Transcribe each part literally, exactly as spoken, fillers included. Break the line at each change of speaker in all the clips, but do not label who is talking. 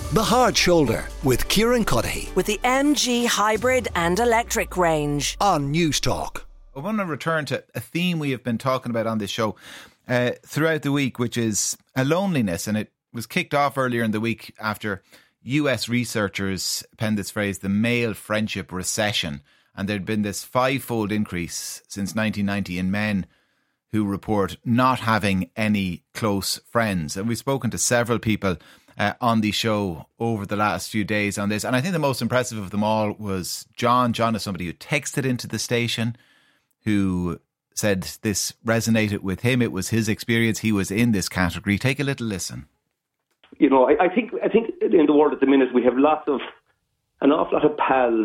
The Hard Shoulder with Kieran Cuddihy.
With the M G hybrid and electric range.
On News Talk.
I want to return to a theme we have been talking about on this show uh, throughout the week, which is a loneliness. And it was kicked off earlier in the week after U S researchers penned this phrase, the male friendship recession. And there'd been this five-fold increase since nineteen ninety in men who report not having any close friends. And we've spoken to several people Uh, on the show over the last few days on this. And I think the most impressive of them all was John. John is somebody who texted into the station, who said this resonated with him. It was his experience. He was in this category. Take a little listen.
You know, I, I think I think in the world at the minute we have lots of, an awful lot of pals,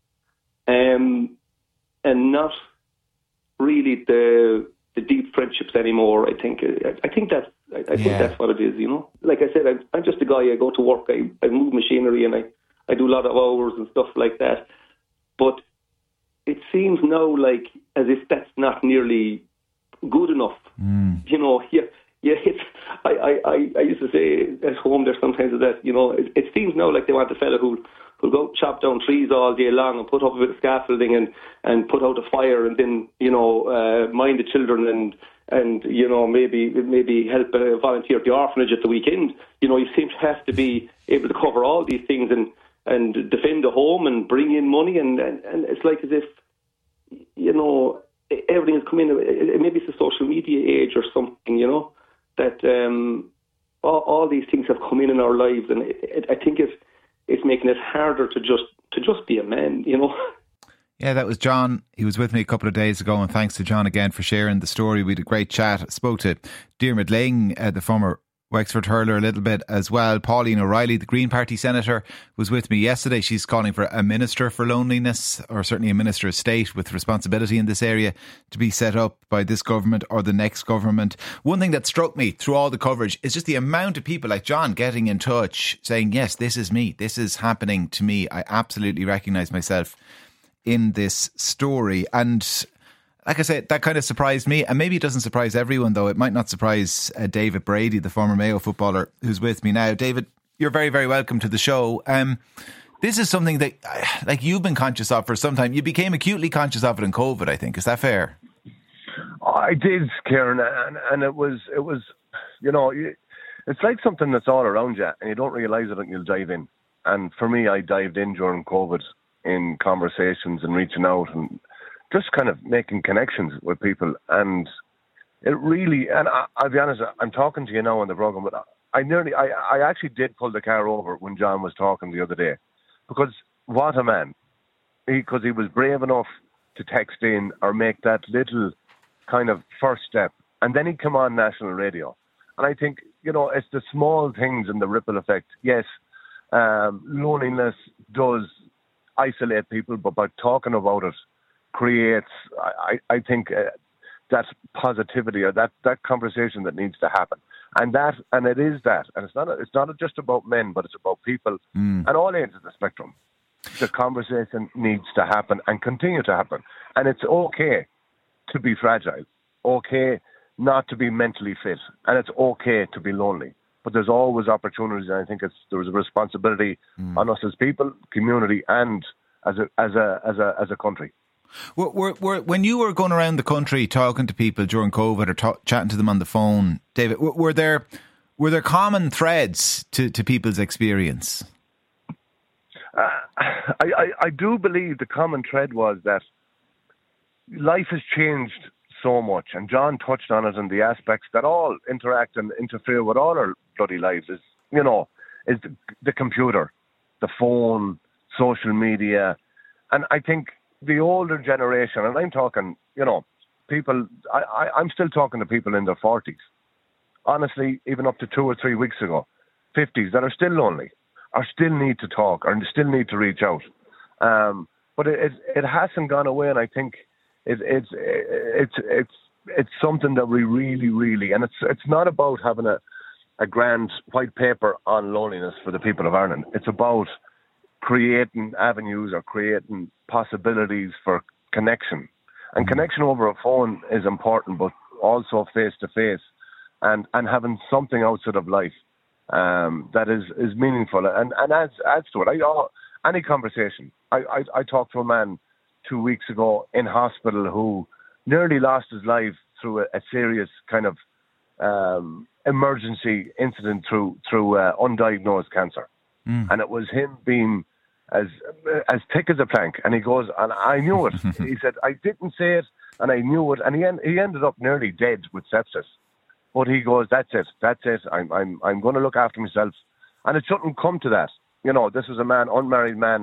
um, and not really the the deep friendships anymore. I think I, I think that's I, I think
Yeah.
that's what it is. You know, like I said, I'm, I'm just a guy. I go to work. I, I move machinery, and I, I do a lot of hours and stuff like that. But it seems now like as if that's not nearly good enough.
Mm.
You know, yeah, yeah. It's, I, I, I, I used to say at home there sometimes that you know it, it seems now like they want a fella who who'll go chop down trees all day long and put up a bit of scaffolding and, and put out a fire and then, you know, uh, mind the children and, and you know, maybe maybe help uh, volunteer at the orphanage at the weekend. You know, you seem to have to be able to cover all these things and, and defend the home and bring in money. And, and, and it's like as if, you know, everything has come in. Maybe it's a social media age or something, you know, that um, all, all these things have come in in our lives. And it, it, I think it's, it's making it harder to just to just be a man, you know.
Yeah, that was John. He was with me a couple of days ago, and thanks to John again for sharing the story. We had a great chat. I spoke to Diarmuid Lyng, uh, the former Wexford hurler, a little bit as well. Pauline O'Reilly, the Green Party senator, was with me yesterday. She's calling for a minister for loneliness, or certainly a minister of state with responsibility in this area, to be set up by this government or the next government. One thing that struck me through all the coverage is just the amount of people like John getting in touch saying, yes, this is me. This is happening to me. I absolutely recognise myself in this story. And like I said, that kind of surprised me, and maybe it doesn't surprise everyone, though. It might not surprise uh, David Brady, the former Mayo footballer, who's with me now. David, you're very, very welcome to the show. Um, this is something that, uh, like, you've been conscious of for some time. You became acutely conscious of it in COVID, I think. Is that fair?
I did, Kieran, and, and it was, it was, you know, it's like something that's all around you, and you don't realise it until you dive in. And for me, I dived in during COVID in conversations and reaching out and just kind of making connections with people. And it really, and I, I'll be honest, I'm talking to you now on the programme, but I nearly, I, I actually did pull the car over when John was talking the other day, because what a man, because he, he was brave enough to text in or make that little kind of first step. And then he come on national radio. And I think, you know, it's the small things and the ripple effect. Yes, um, loneliness does isolate people, but by talking about it, creates, I, I think, uh, that positivity or that, that conversation that needs to happen, and that, and it is that, and it's not, it's not just about men, but it's about people mm. at all ends of the spectrum. The conversation needs to happen and continue to happen, and it's okay to be fragile, okay not to be mentally fit, and it's okay to be lonely. But there's always opportunities, and I think it's there's a responsibility mm. on us as people, community, and as a as a as a as a country.
Were, were, were, when you were going around the country talking to people during COVID or ta- chatting to them on the phone, David, were, were there were there common threads to, to people's experience?
Uh, I, I, I do believe the common thread was that life has changed so much, and John touched on it, and the aspects that all interact and interfere with all our bloody lives is, you know, is the, the computer, the phone, social media, and I think the older generation, and I'm talking, you know, people, I, I, I'm still talking to people in their forties, honestly, even up to two or three weeks ago, fifties, that are still lonely, or still need to talk, or still need to reach out. Um, but it, it, it hasn't gone away, and I think it, it's it's it's it's something that we really, really, and it's it's not about having a, a grand white paper on loneliness for the people of Ireland. It's about creating avenues or creating possibilities for connection. And connection over a phone is important, but also face to face, and and having something outside of life. um, that is, is meaningful and, and adds, adds to it. I, uh, any conversation. I, I, I talked to a man two weeks ago in hospital who nearly lost his life through a, a serious kind of um, emergency incident through through uh, undiagnosed cancer. Mm. And it was him being as as thick as a plank. And he goes, and I knew it. He said, I didn't say it, and I knew it. And he en- he ended up nearly dead with sepsis. But he goes, that's it, that's it. I'm I'm I'm going to look after myself. And it shouldn't come to that. You know, this was a man, unmarried man,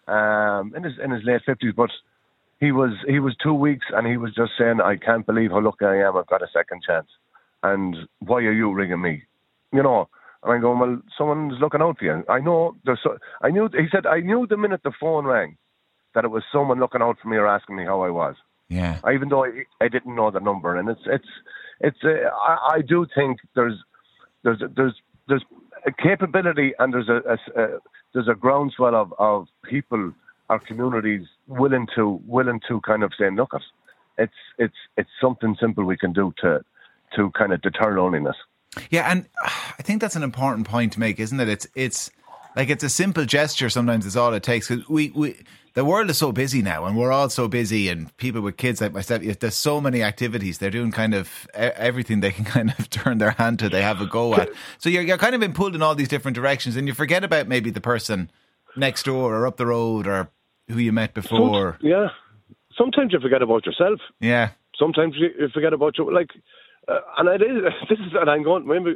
um, in his in his late fifties, but he was he was two weeks, and he was just saying, I can't believe how lucky I am. I've got a second chance. And why are you ringing me? You know, and I'm going, well, someone's looking out for you. I know. There's so, I knew. He said, I knew the minute the phone rang that it was someone looking out for me or asking me how I was.
Yeah.
I, even though I, I didn't know the number, and it's it's it's. Uh, I, I do think there's there's there's there's a capability, and there's a, a, a there's a groundswell of, of people, our communities willing to willing to kind of say, look, it's it's it's something simple we can do to to kind of deter loneliness.
Yeah, and I think that's an important point to make, isn't it? It's it's like it's a simple gesture. Sometimes is all it takes. Cause we we the world is so busy now, and we're all so busy, and people with kids like myself, there's so many activities. They're doing kind of everything they can kind of turn their hand to. They have a go at. So you're you're kind of been pulled in all these different directions, and you forget about maybe the person next door or up the road or who you met before.
Some, yeah, sometimes you forget about yourself.
Yeah,
sometimes you forget about your like. Uh, and it is, this is, and I'm going, remember,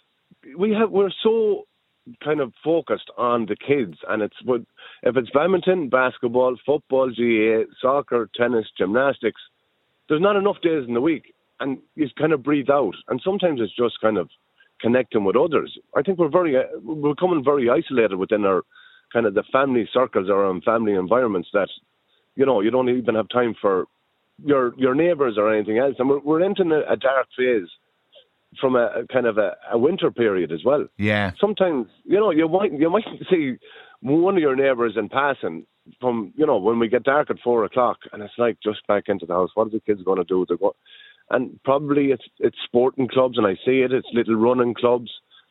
we have, we're so kind of focused on the kids, and it's, if it's badminton, basketball, football, G A A, soccer, tennis, gymnastics, there's not enough days in the week, and you kind of breathe out, and sometimes it's just kind of connecting with others. I think we're very, we're becoming very isolated within our kind of the family circles or our family environments that, you know, you don't even have time for your your neighbours or anything else, and we're, we're entering a, a dark phase from a, a kind of a, a winter period as well.
Yeah.
Sometimes, you know, you might you might see one of your neighbours in passing from, you know, when we get dark at four o'clock, and it's like just back into the house. What are the kids going to do? They're go- and probably it's it's sporting clubs, and I see it. It's little running clubs,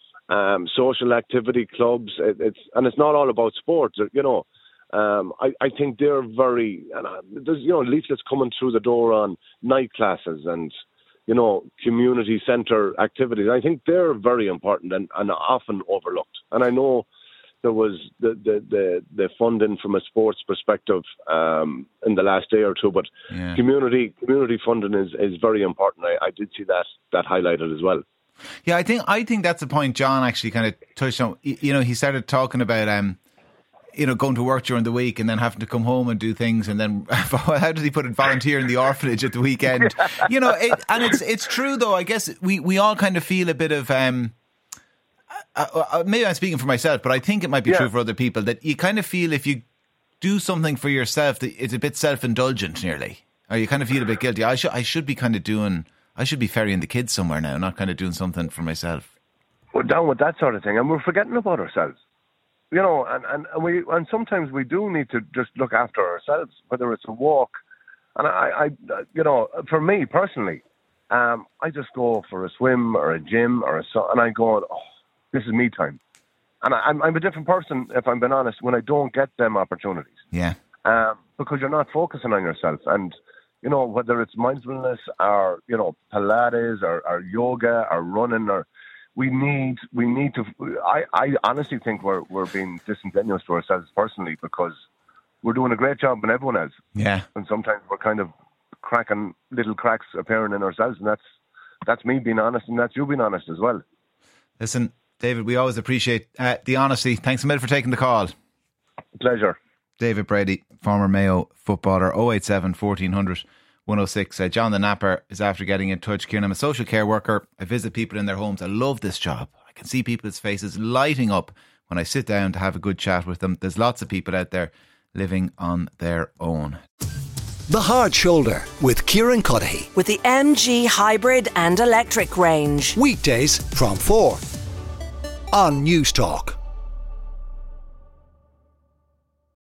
um, social activity clubs. It, it's and it's not all about sports, you know. Um, I, I think they're very, and uh, there's, you know, leaflets coming through the door on night classes and, you know, community centre activities. I think they're very important and, and often overlooked. And I know there was the, the, the, the funding from a sports perspective um, in the last day or two, but yeah. community community funding is, is very important. I, I did see that that highlighted as well.
Yeah, I think I think that's the point John actually kind of touched on. You know, he started talking about um. you know, going to work during the week and then having to come home and do things, and then how did he put it? Volunteer in the orphanage at the weekend, you know. It, and it's it's true though. I guess we, we all kind of feel a bit of um. Uh, uh, maybe I'm speaking for myself, but I think it might be yeah. true for other people that you kind of feel if you do something for yourself that it's a bit self-indulgent, nearly, or you kind of feel a bit guilty. I should I should be kind of doing. I should be ferrying the kids somewhere now, not kind of doing something for myself.
We're down with that sort of thing, and we're forgetting about ourselves. You know, and, and, and we and sometimes we do need to just look after ourselves, whether it's a walk. And I, I you know, for me personally, um, I just go for a swim or a gym or a and I go, oh, this is me time. And I, I'm I'm a different person, if I'm being honest, when I don't get them opportunities.
Yeah.
Um, because you're not focusing on yourself, and you know, whether it's mindfulness or you know Pilates or, or yoga or running or. We need, we need to. I, I honestly think we're we're being disingenuous to ourselves personally because we're doing a great job and everyone else.
Yeah.
And sometimes we're kind of cracking little cracks appearing in ourselves, and that's that's me being honest, and that's you being honest as well.
Listen, David, we always appreciate uh, the honesty. Thanks a million for taking the call.
Pleasure.
David Brady, former Mayo footballer, oh eight seven, fourteen hundred, one oh six. Uh, John the Napper is after getting in touch. Kieran, I'm a social care worker. I visit people in their homes. I love this job. I can see people's faces lighting up when I sit down to have a good chat with them. There's lots of people out there living on their own.
The Hard Shoulder with Kieran Cuddihy.
With the M G hybrid and electric range.
Weekdays from four on News Talk.